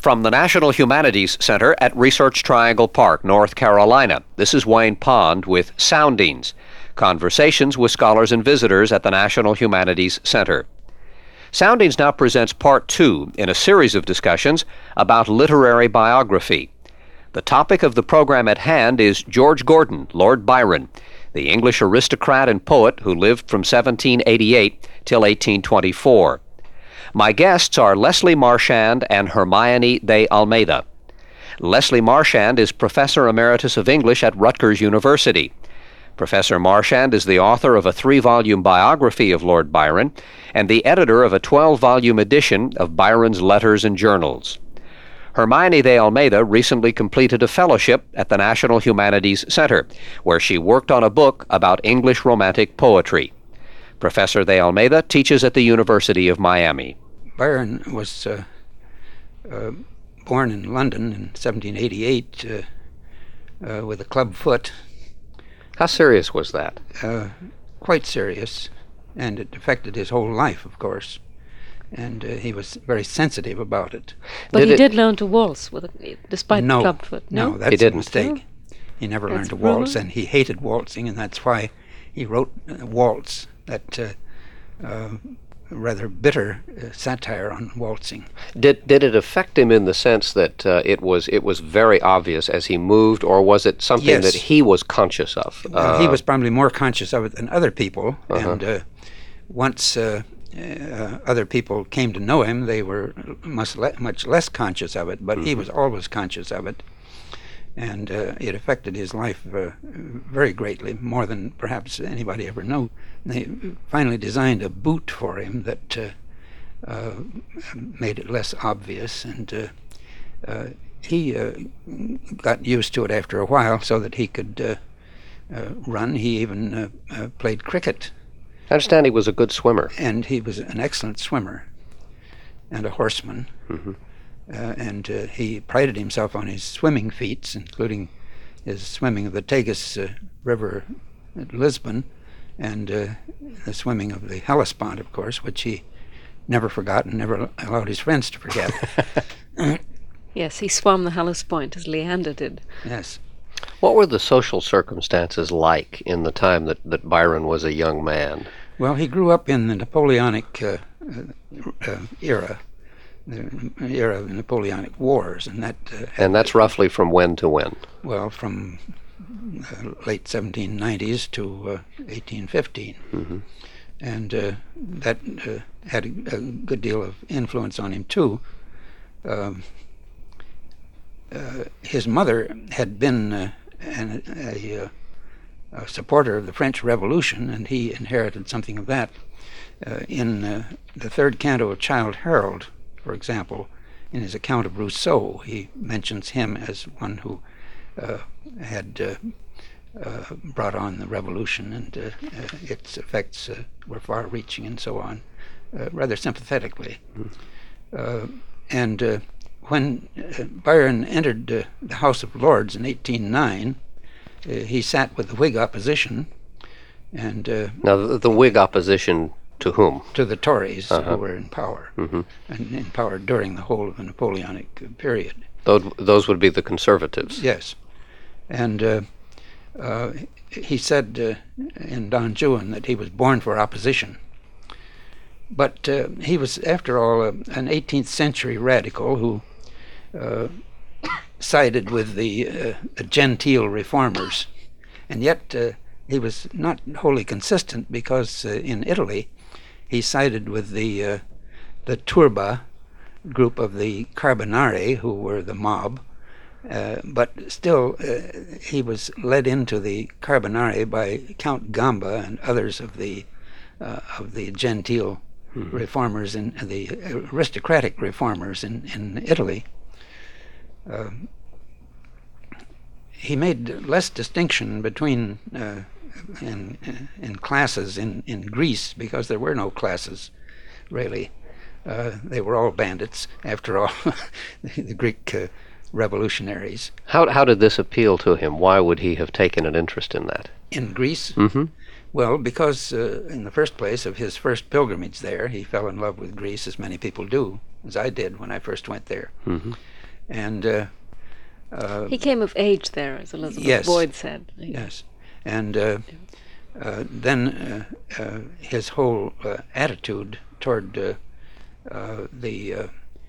From the National Humanities Center at Research Triangle Park, North Carolina, this is Wayne Pond with Soundings, conversations with scholars and visitors at the National Humanities Center. Soundings now presents part 2 in a series of discussions about literary biography. The topic of the program at hand is George Gordon, Lord Byron, the English aristocrat and poet who lived from 1788 till 1824. My guests are Leslie Marchand and Hermione de Almeida. Leslie Marchand is Professor Emeritus of English at Rutgers University. Professor Marchand is the author of a 3-volume biography of Lord Byron and the editor of a 12-volume edition of Byron's Letters and Journals. Hermione de Almeida recently completed a fellowship at the National Humanities Center, where she worked on a book about English Romantic poetry. Professor de Almeida teaches at the University of Miami. Byron was born in London in 1788 with a club foot. How serious was that? Quite serious, and it affected his whole life, of course. And he was very sensitive about it. But he did learn to waltz, despite the club foot. No, that's a mistake. He never learned to waltz, and he hated waltzing, and that's why he wrote Waltz, that rather bitter satire on waltzing. Did it affect him in the sense that it was very obvious as he moved, or was it something that he was conscious of? Well, he was probably more conscious of it than other people, and once other people came to know him, they were much less conscious of it, but he was always conscious of it. And it affected his life very greatly, more than perhaps anybody ever knew. They finally designed a boot for him that made it less obvious, and he got used to it after a while so that he could run. He even played cricket. I understand he was a good swimmer. And he was an excellent swimmer and a horseman. And he prided himself on his swimming feats, including his swimming of the Tagus River at Lisbon, and the swimming of the Hellespont, of course, which he never forgot and never allowed his friends to forget. Yes, he swam the Hellespont as Leander did. Yes. What were the social circumstances like in the time that Byron was a young man? Well, he grew up in the Napoleonic era, the era of the Napoleonic Wars, and that. And that's roughly from when to when? Well, from late 1790s to 1815, and that had a good deal of influence on him too. His mother had been a supporter of the French Revolution, and he inherited something of that. In the third canto of Childe Harold, for example, in his account of Rousseau, he mentions him as one who had brought on the revolution, and its effects were far-reaching and so on, rather sympathetically. And when Byron entered the House of Lords in 1809, he sat with the Whig opposition, and now the Whig opposition to whom? To the Tories, who were in power, and in power during the whole of the Napoleonic period. Those would be the conservatives. Yes, and he said in Don Juan that he was born for opposition. But he was, after all, an 18th century radical who sided with the genteel reformers, and yet he was not wholly consistent, because in Italy he sided with the Turba group of the Carbonari, who were the mob, but still he was led into the Carbonari by Count Gamba and others of the genteel reformers, and the aristocratic reformers in Italy. He made less distinction between in classes in Greece, because there were no classes, really. They were all bandits, after all, the Greek revolutionaries. How did this appeal to him? Why would he have taken an interest in that? In Greece? Mm-hmm. Well, because in the first place of his first pilgrimage there, he fell in love with Greece, as many people do. as I did when I first went there. Mm-hmm. And he came of age there, as Elizabeth yes, Boyd said. yes. And then his whole attitude toward the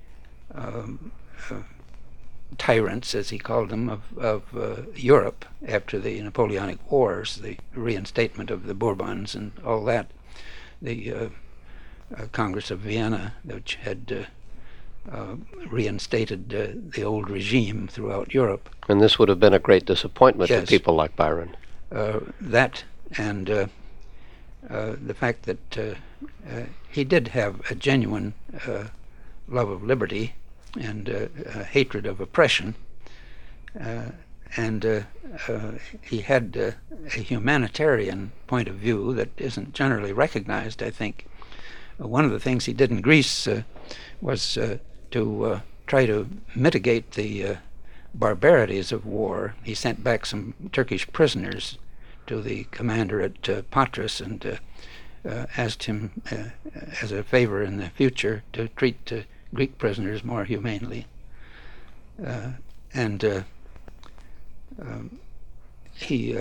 tyrants, as he called them, of Europe after the Napoleonic Wars, the reinstatement of the Bourbons and all that, the Congress of Vienna, which had reinstated the old regime throughout Europe. And this would have been a great disappointment Yes. to people like Byron. That and the fact that he did have a genuine love of liberty and hatred of oppression, and he had a humanitarian point of view that isn't generally recognized, I think. One of the things he did in Greece was to try to mitigate the barbarities of war. He sent back some Turkish prisoners to the commander at Patras and asked him as a favor in the future to treat Greek prisoners more humanely. And he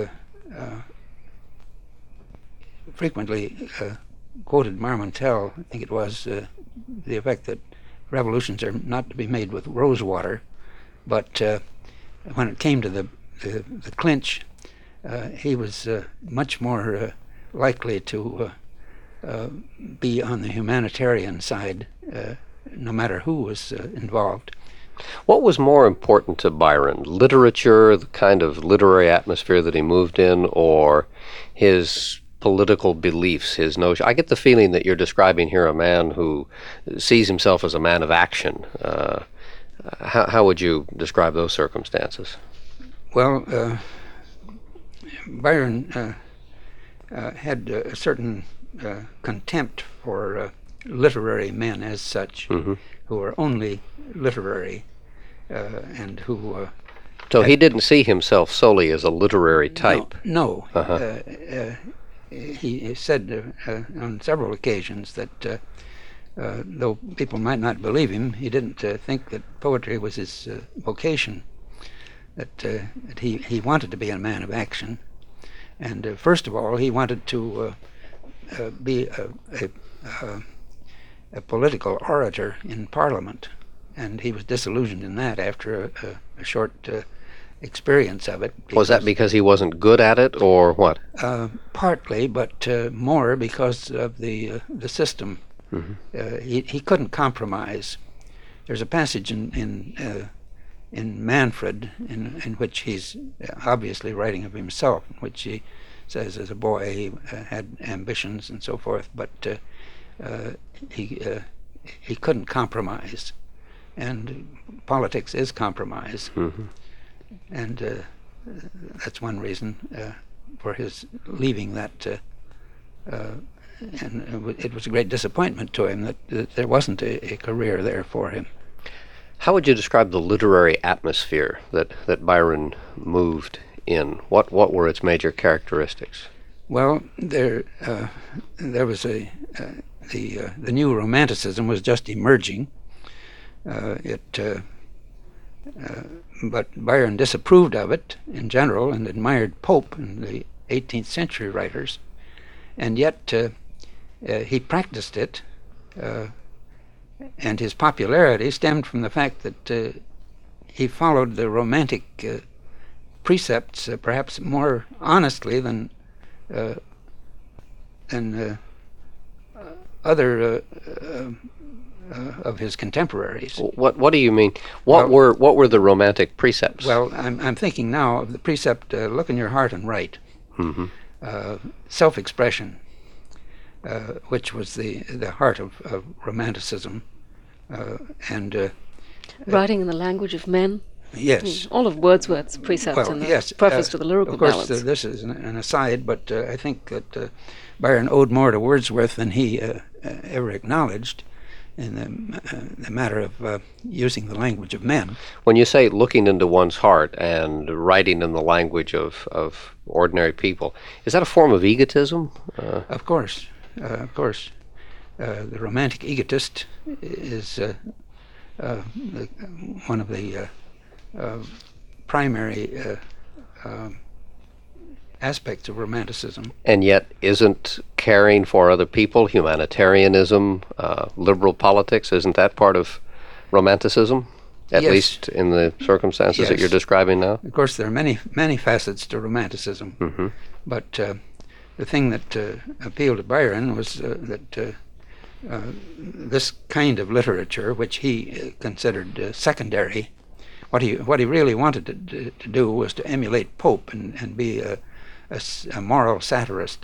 frequently quoted Marmontel, I think it was, the effect that revolutions are not to be made with rose water, but when it came to the clinch, he was much more likely to be on the humanitarian side, no matter who was involved. What was more important to Byron, literature, the kind of literary atmosphere that he moved in, or his political beliefs, his notion? I get the feeling that you're describing here a man who sees himself as a man of action. How would you describe those circumstances? Well, Byron had a certain contempt for literary men as such, Mm-hmm. who are only literary and who... So he didn't see himself solely as a literary type. No. Uh-huh. He said on several occasions that though people might not believe him, he didn't think that poetry was his vocation, that he wanted to be a man of action. And first of all, he wanted to be a political orator in Parliament, and he was disillusioned in that after a short experience of it. Was that because he wasn't good at it, or what? Partly, but more because of the system. Mm-hmm. He couldn't compromise. There's a passage in Manfred in which he's obviously writing of himself, in which he says as a boy he had ambitions and so forth, but he couldn't compromise, and politics is compromise. Mm-hmm. And that's one reason for his leaving that. And it was a great disappointment to him that there wasn't a career there for him. How would you describe the literary atmosphere that Byron moved in? What were its major characteristics? Well, there was the new Romanticism was just emerging. But Byron disapproved of it in general and admired Pope and the 18th century writers, and yet he practiced it, and his popularity stemmed from the fact that he followed the Romantic precepts perhaps more honestly than other of his contemporaries. What do you mean? What were the Romantic precepts? Well, I'm thinking now of the precept, look in your heart and write. Mm-hmm. Self-expression, which was the heart of Romanticism, and Writing in the language of men. yes. All of Wordsworth's precepts in the preface to the Lyrical Of course, Ballads. this is an aside, but I think that Byron owed more to Wordsworth than he ever acknowledged in the matter of using the language of men. When you say looking into one's heart and writing in the language of ordinary people, is that a form of egotism? Of course, of course. The romantic egotist is one of the primary aspects of Romanticism. And yet, isn't caring for other people, humanitarianism, liberal politics, isn't that part of Romanticism? At Yes. least in the circumstances that Yes. you're describing now? Of course, there are many facets to Romanticism, Mm-hmm. but the thing that appealed to Byron was that this kind of literature, which he considered secondary, what he really wanted to do was to emulate Pope and be a moral satirist,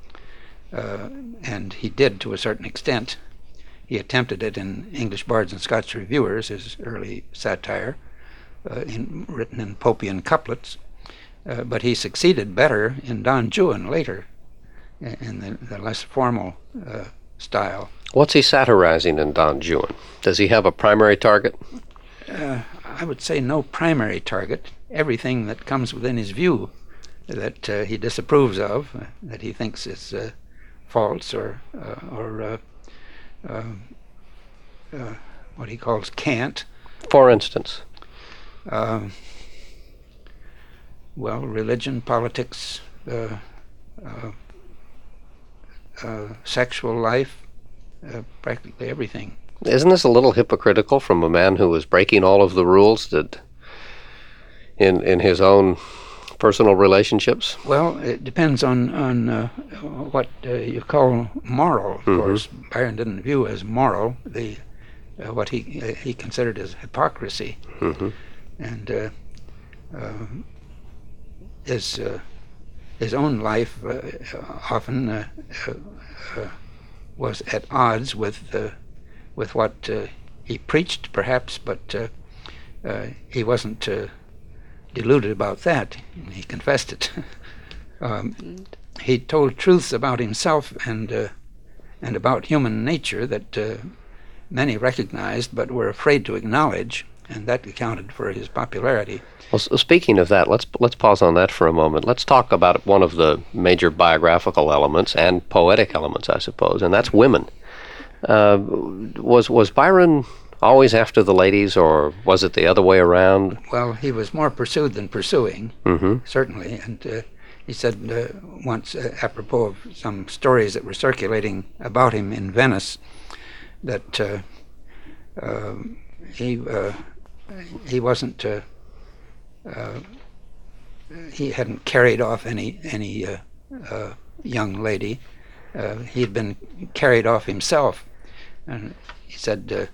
and he did to a certain extent. He attempted it in English Bards and Scotch Reviewers, his early satire, written in Popian couplets, but he succeeded better in Don Juan later, in the less formal style. What's he satirizing in Don Juan? Does he have a primary target? I would say no primary target. Everything that comes within his view that he disapproves of, that he thinks is false or what he calls cant. For instance? Well, religion, politics, sexual life, practically everything. Isn't this a little hypocritical from a man who was breaking all of the rules that in his own personal relationships? Well, it depends on what you call moral. Of course, Byron didn't view as moral what he considered as hypocrisy, and his own life often was at odds with what he preached, perhaps, but he wasn't deluded about that. He confessed it. He told truths about himself and about human nature that many recognized but were afraid to acknowledge, and that accounted for his popularity. Well, speaking of that, let's pause on that for a moment. Let's talk about one of the major biographical elements and poetic elements, I suppose, and that's women. Was Byron always after the ladies, or was it the other way around? Well, he was more pursued than pursuing, certainly, and he said once, apropos of some stories that were circulating about him in Venice, that he wasn't he hadn't carried off any young lady. He had been carried off himself, and he said,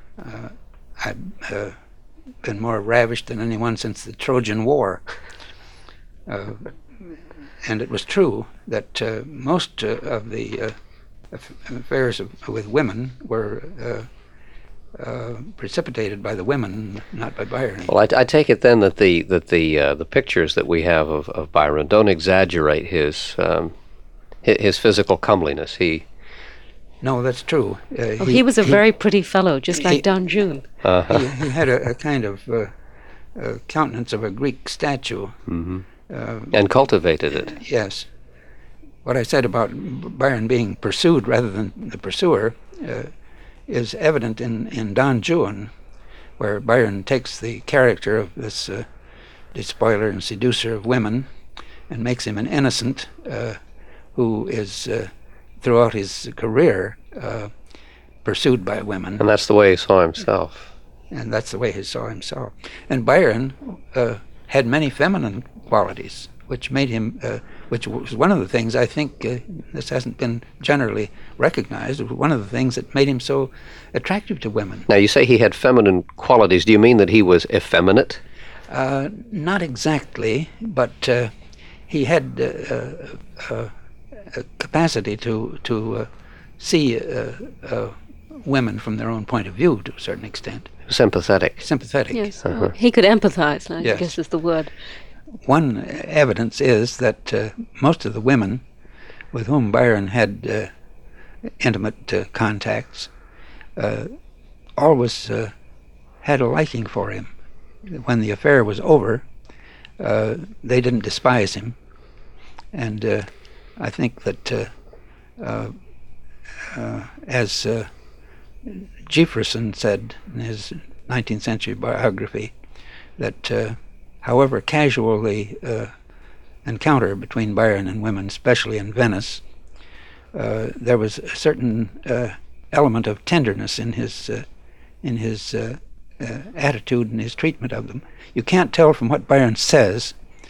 I've been more ravished than anyone since the Trojan War. And it was true that most of the affairs with women were precipitated by the women, not by Byron. Well, I take it then that the pictures that we have of Byron don't exaggerate his physical comeliness. No, that's true. He was a very pretty fellow, just like Don Juan. He had a kind of countenance of a Greek statue. And cultivated it. Yes. What I said about Byron being pursued rather than the pursuer is evident in Don Juan, where Byron takes the character of this despoiler and seducer of women and makes him an innocent who is, throughout his career, pursued by women. And that's the way he saw himself. And that's the way he saw himself. And Byron had many feminine qualities, which made him, which was one of the things I think, this hasn't been generally recognized, one of the things that made him so attractive to women. Now, you say he had feminine qualities. Do you mean that he was effeminate? Not exactly, but he had a capacity to see women from their own point of view to a certain extent. Sympathetic. Sympathetic. Yes, he could empathize, I Yes. guess is the word. One evidence is that most of the women with whom Byron had intimate contacts always had a liking for him. When the affair was over, they didn't despise him. And I think that as Jefferson said in his 19th century biography, that however casual the encounter between Byron and women, especially in Venice, there was a certain element of tenderness in his attitude and his treatment of them. You can't tell from what Byron says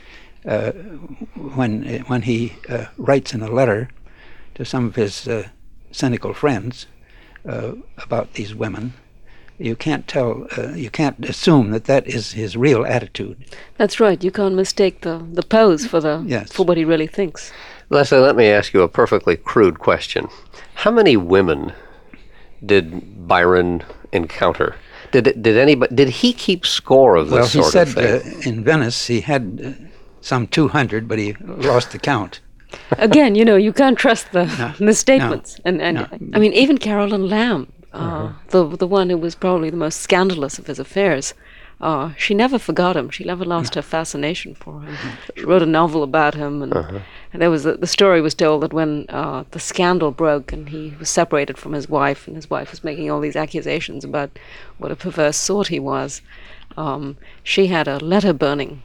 when he writes in a letter to some of his cynical friends about these women. You can't tell. You can't assume that is his real attitude. That's right. You can't mistake the pose for what he really thinks. Leslie, let me ask you a perfectly crude question. How many women did Byron encounter? Did he keep score of this sort of thing? Well, he said in Venice he had some 200, but he lost the count. Again, you can't trust the statements. No, I mean, even Caroline Lamb, the one who was probably the most scandalous of his affairs, she never forgot him. She never lost her fascination for him. She wrote a novel about him, and there was the story was told that when the scandal broke and he was separated from his wife, and his wife was making all these accusations about what a perverse sort he was, she had a letter burning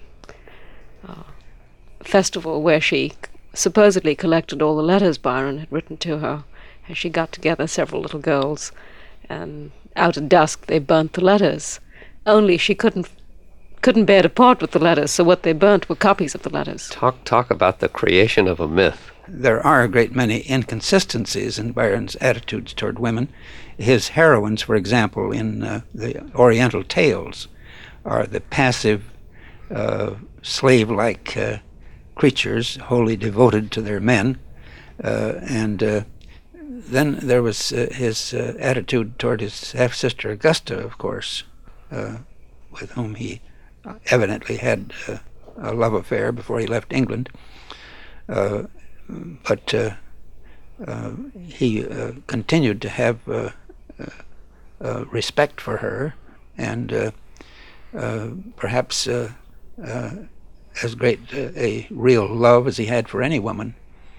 festival where she supposedly collected all the letters Byron had written to her, and she got together several little girls, and out at dusk they burnt the letters. Only she couldn't bear to part with the letters, so what they burnt were copies of the letters. Talk about the creation of a myth. There are a great many inconsistencies in Byron's attitudes toward women. His heroines, for example, in the Oriental tales, are the passive, slave-like creatures, wholly devoted to their men. And then there was his attitude toward his half-sister Augusta, of course, with whom he evidently had a love affair before he left England. But he continued to have respect for her, and perhaps as great a real love as he had for any woman.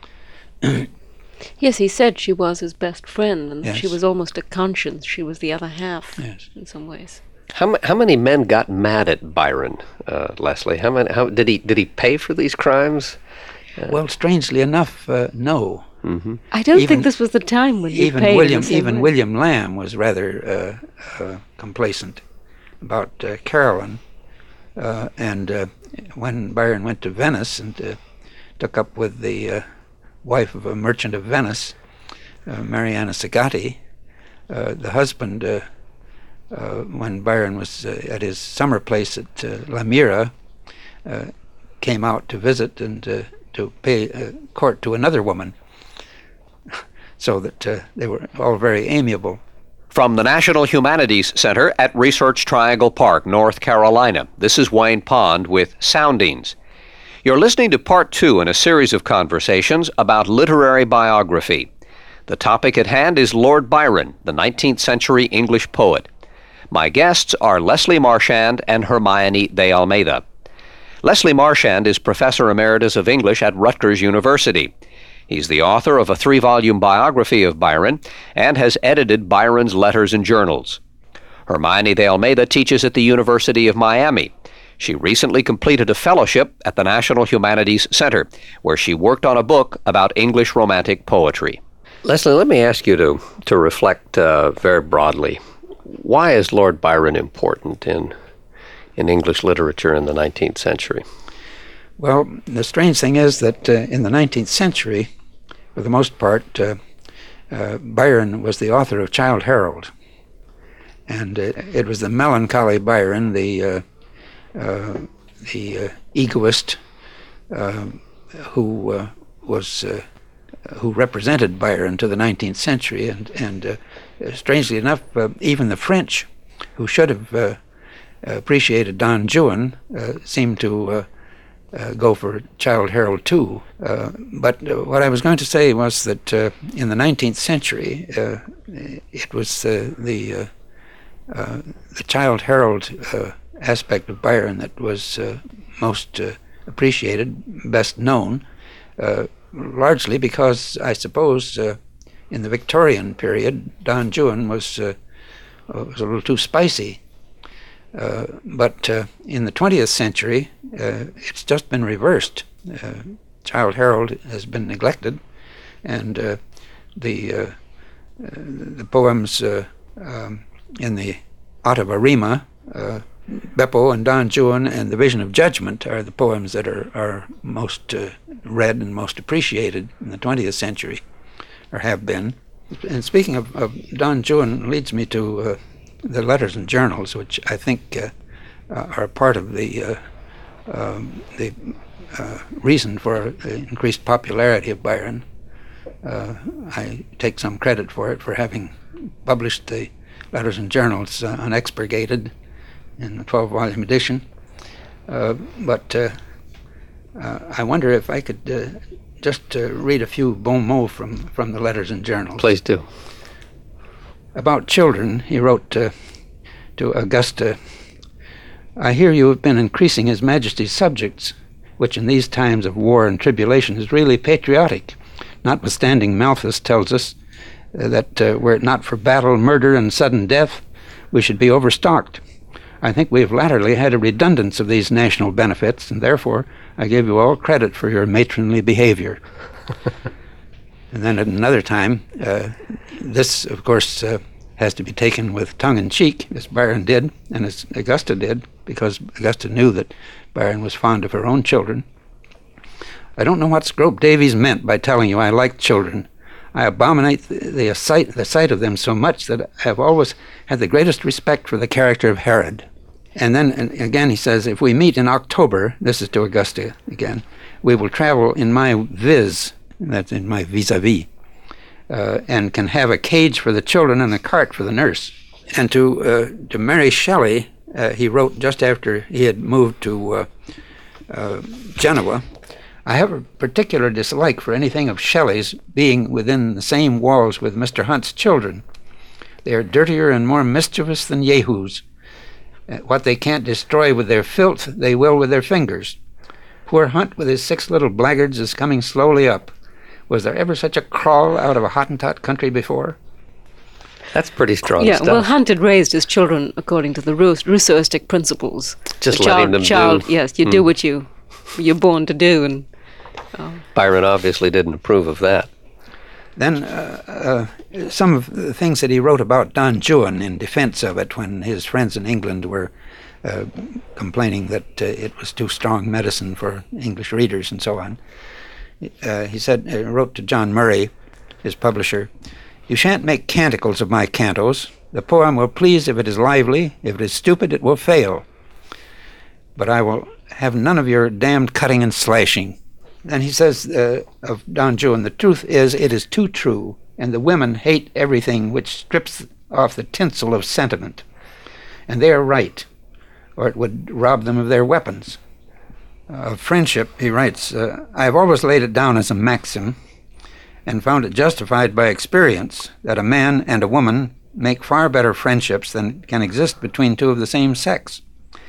Yes, he said she was his best friend, and Yes. she was almost a conscience. She was the other half, Yes. in some ways. How many men got mad at Byron, Leslie? How did he pay for these crimes? Well, strangely enough, no. I don't Even- think this was the time when he Even paid William, in the same even way. William Lamb was rather complacent about Caroline. And when Byron went to Venice and took up with the wife of a merchant of Venice, Mariana Sagatti, the husband, when Byron was at his summer place at La Mira, came out to visit and to pay court to another woman, so that they were all very amiable. From the National Humanities Center at Research Triangle Park, North Carolina, this is Wayne Pond with Soundings. You're listening to part 2 in a series of conversations about literary biography. The topic at hand is Lord Byron, the 19th century English poet. My guests are Leslie Marchand and Hermione de Almeida. Leslie Marchand is Professor Emeritus of English at Rutgers University. He's the author of a 3-volume biography of Byron and has edited Byron's letters and journals. Hermione de Almeida teaches at the University of Miami. She recently completed a fellowship at the National Humanities Center, where she worked on a book about English Romantic poetry. Leslie, let me ask you to reflect very broadly. Why is Lord Byron important in English literature in the 19th century? Well, the strange thing is that in the 19th century, for the most part, Byron was the author of Childe Harold. And it was the melancholy Byron, the egoist, who represented Byron to the 19th century. And strangely enough, even the French, who should have appreciated Don Juan, seemed to go for Childe Harold too. But what I was going to say was that in the 19th century, it was the Childe Harold aspect of Byron that was most appreciated, best known, largely because I suppose in the Victorian period, Don Juan was a little too spicy. But in the 20th century, it's just been reversed. Childe Harold has been neglected, and the poems in the Ottava Rima, Beppo and Don Juan and the Vision of Judgment are the poems that are most read and most appreciated in the 20th century, or have been. And speaking of Don Juan leads me to the letters and journals, which I think are part of the reason for the increased popularity of Byron. I take some credit for it, for having published the letters and journals unexpurgated in the 12-volume edition. But I wonder if I could just read a few bon mots from the letters and journals. Please do. About children, he wrote to Augusta, "I hear you have been increasing His Majesty's subjects, which in these times of war and tribulation is really patriotic, notwithstanding Malthus tells us that were it not for battle, murder, and sudden death, we should be overstocked. I think we have latterly had a redundance of these national benefits, and therefore I give you all credit for your matronly behavior." And then at another time, this, of course, has to be taken with tongue-in-cheek, as Byron did, and as Augusta did, because Augusta knew that Byron was fond of her own children. "I don't know what Scrope Davies meant by telling you I like children. I abominate the sight of them so much that I have always had the greatest respect for the character of Herod." And then again he says, "If we meet in October," this is to Augusta again, "we will travel in my vis," that's in my vis-a-vis, and can have a cage for the children and a cart for the nurse. And to Mary Shelley, he wrote just after he had moved to Genoa, "I have a particular dislike for anything of Shelley's being within the same walls with Mr. Hunt's children. They are dirtier and more mischievous than Jehu's. What they can't destroy with their filth, they will with their fingers. Poor Hunt with his 6 little blackguards is coming slowly up. Was there ever such a crawl out of a Hottentot country before?" That's pretty strong Yeah, stuff. well, Hunt had raised his children according to the Rousseauistic principles. Just The letting them do. Yes, you do what you're born to do, and Byron obviously didn't approve of that. Then some of the things that he wrote about Don Juan in defense of it when his friends in England were complaining that it was too strong medicine for English readers and so on. He wrote to John Murray, his publisher, "You shan't make canticles of my cantos. The poem will please if it is lively. If it is stupid, it will fail. But I will have none of your damned cutting and slashing." Then he says of Don Juan, "The truth is, it is too true, and the women hate everything which strips off the tinsel of sentiment. And they are right, or it would rob them of their weapons." Of friendship, he writes, "I have always laid it down as a maxim, and found it justified by experience, that a man and a woman make far better friendships than can exist between two of the same sex.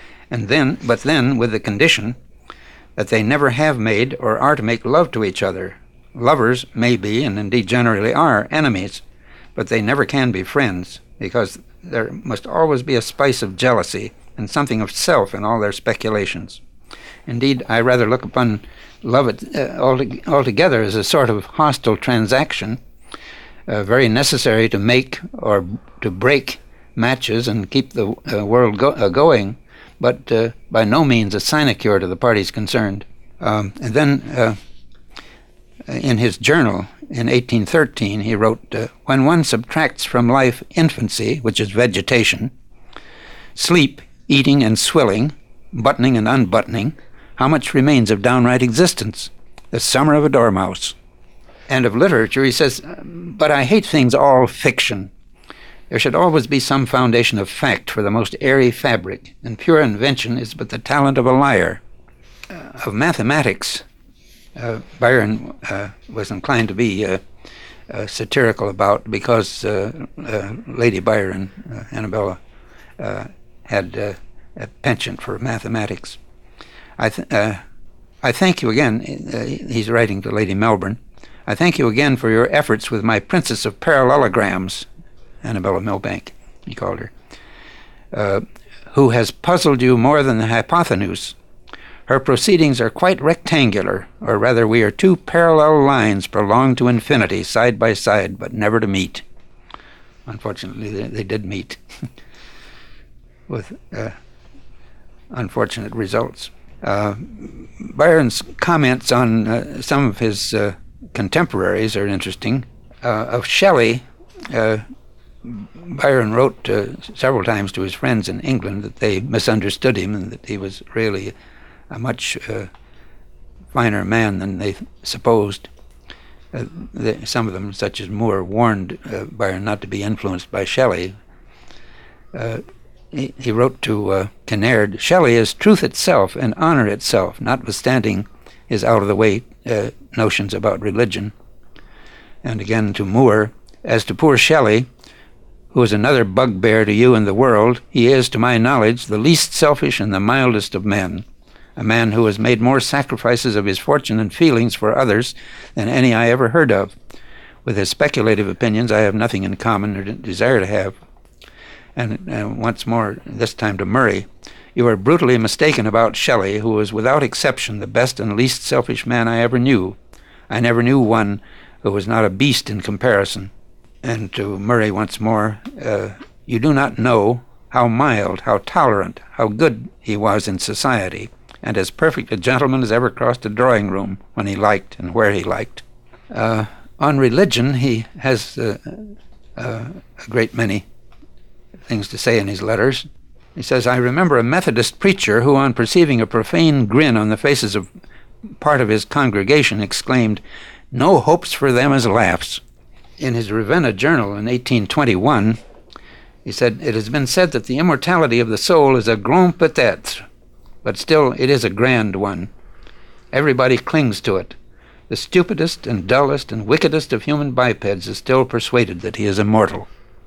But then, with the condition that they never have made or are to make love to each other. Lovers may be, and indeed generally are, enemies, but they never can be friends, because there must always be a spice of jealousy and something of self in all their speculations. Indeed, I rather look upon love altogether as a sort of hostile transaction, very necessary to make or to break matches and keep the world going, but by no means a sinecure to the parties concerned." And then in his journal in 1813, he wrote, "When one subtracts from life infancy, which is vegetation, sleep, eating and swilling, buttoning and unbuttoning, how much remains of downright existence? The summer of a dormouse." And of literature, he says, "But I hate things all fiction. There should always be some foundation of fact for the most airy fabric, and pure invention is but the talent of a liar." Of mathematics, Byron was inclined to be satirical about, because Lady Byron, Annabella, had a penchant for mathematics. I thank you again, he's writing to Lady Melbourne, I thank you again for your efforts with my Princess of Parallelograms, Annabella Milbank, he called her, who has puzzled you more than the hypotenuse. Her proceedings are quite rectangular, or rather we are two parallel lines prolonged to infinity, side by side, but never to meet. Unfortunately, they did meet, with unfortunate results. Byron's comments on some of his contemporaries are interesting. Of Shelley, Byron wrote several times to his friends in England that they misunderstood him and that he was really a much finer man than they supposed. Some of them, such as Moore, warned Byron not to be influenced by Shelley. He wrote to Kinnaird, Shelley is truth itself and honor itself, notwithstanding his out-of-the-way notions about religion. And again to Moore, as to poor Shelley, who is another bugbear to you and the world, he is, to my knowledge, the least selfish and the mildest of men, a man who has made more sacrifices of his fortune and feelings for others than any I ever heard of. With his speculative opinions I have nothing in common or desire to have. And once more, this time to Murray, you are brutally mistaken about Shelley, who was without exception the best and least selfish man I ever knew. I never knew one who was not a beast in comparison. And to Murray once more, you do not know how mild, how tolerant, how good he was in society, and as perfect a gentleman as ever crossed a drawing room when he liked and where he liked. On religion, he has a great many things to say in his letters. He says, I remember a Methodist preacher who, on perceiving a profane grin on the faces of part of his congregation, exclaimed, no hopes for them as laughs. In his Ravenna Journal in 1821, he said, it has been said that the immortality of the soul is a grand peut-être, but still it is a grand one. Everybody clings to it. The stupidest and dullest and wickedest of human bipeds is still persuaded that he is immortal.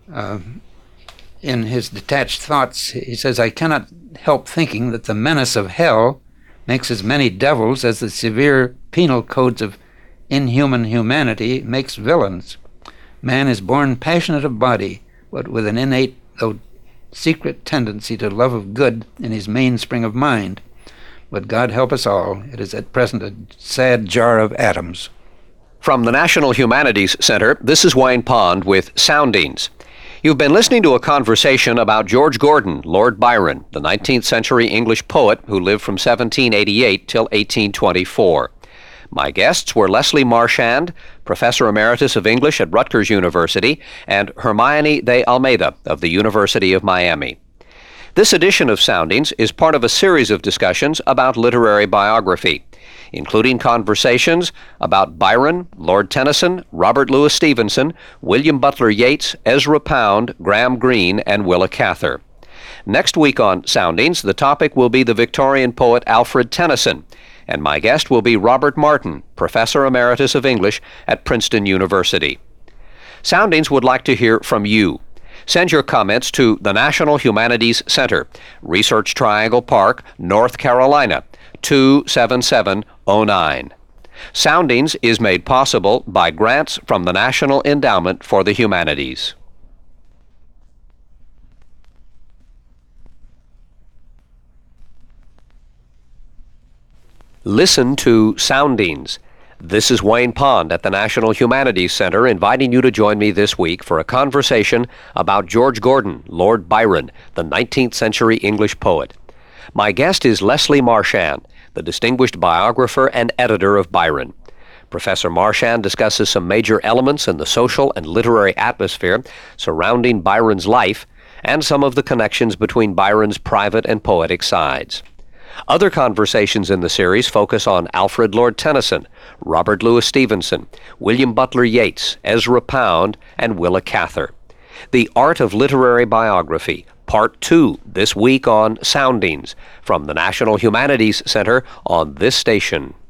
In his detached thoughts, he says, I cannot help thinking that the menace of hell makes as many devils as the severe penal codes of inhuman humanity makes villains. Man is born passionate of body, but with an innate, though secret tendency to love of good in his mainspring of mind. But God help us all, it is at present a sad jar of atoms. From the National Humanities Center, this is Wayne Pond with Soundings. You've been listening to a conversation about George Gordon, Lord Byron, the 19th century English poet who lived from 1788 till 1824. My guests were Leslie Marchand, Professor Emeritus of English at Rutgers University, and Hermione de Almeida of the University of Miami. This edition of Soundings is part of a series of discussions about literary biography, including conversations about Byron, Lord Tennyson, Robert Louis Stevenson, William Butler Yeats, Ezra Pound, Graham Greene, and Willa Cather. Next week on Soundings, the topic will be the Victorian poet Alfred Tennyson, and my guest will be Robert Martin, Professor Emeritus of English at Princeton University. Soundings would like to hear from you. Send your comments to the National Humanities Center, Research Triangle Park, North Carolina, 27709. Soundings is made possible by grants from the National Endowment for the Humanities. Listen to Soundings. This is Wayne Pond at the National Humanities Center inviting you to join me this week for a conversation about George Gordon, Lord Byron, the 19th century English poet. My guest is Leslie Marchand, the distinguished biographer and editor of Byron. Professor Marchand discusses some major elements in the social and literary atmosphere surrounding Byron's life and some of the connections between Byron's private and poetic sides. Other conversations in the series focus on Alfred Lord Tennyson, Robert Louis Stevenson, William Butler Yeats, Ezra Pound, and Willa Cather. The Art of Literary Biography, Part 2, this week on Soundings, from the National Humanities Center on this station.